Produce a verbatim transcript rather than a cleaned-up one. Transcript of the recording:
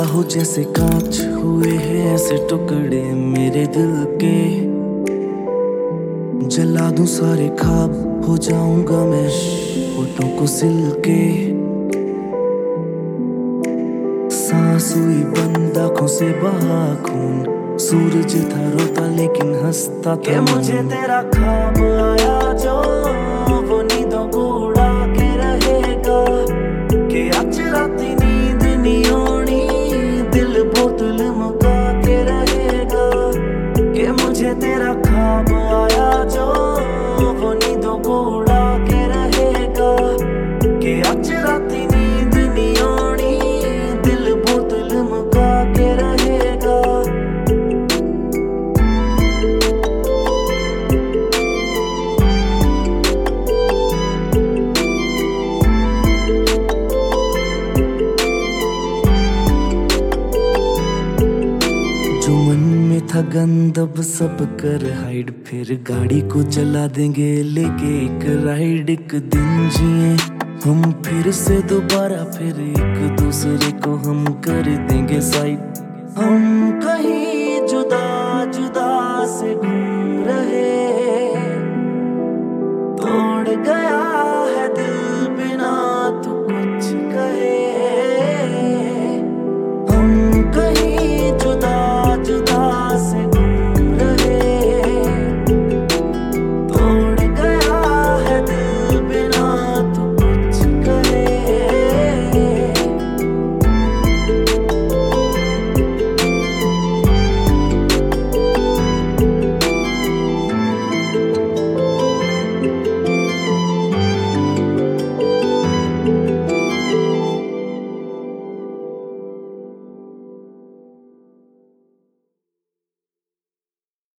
टूटा हो जैसे कांच, हुए हैं ऐसे टुकड़े मेरे दिल के। जला दूं सारे ख्वाब, हो जाऊंगा मैं होठों को सिल के। सांस हुई बंद, आंखों से बहा खून। सूरज था रोता लेकिन हंसता था। मुझे तेरा ख्वाब आया जो वो नींदों को उड़ा के रहेगा। कि आज राती नींद नहीं आनी, दिल बोतल मुका के रहेगा। कि मुझे तेरा ख्वाब आया जो वो नींदों को उड़ा के रहेगा। कि आज राती नींद नहीं आनी, दिल बोतल मुका के रहेगा। जो मन में था गंद अब सब कर हाइड, फिर गाड़ी को चला देंगे लेके एक राइड। एक दिन जिए हम फिर से दोबारा, फिर एक दूसरे को हम कर देंगे साइड। हम कहीं जुदा जुदा से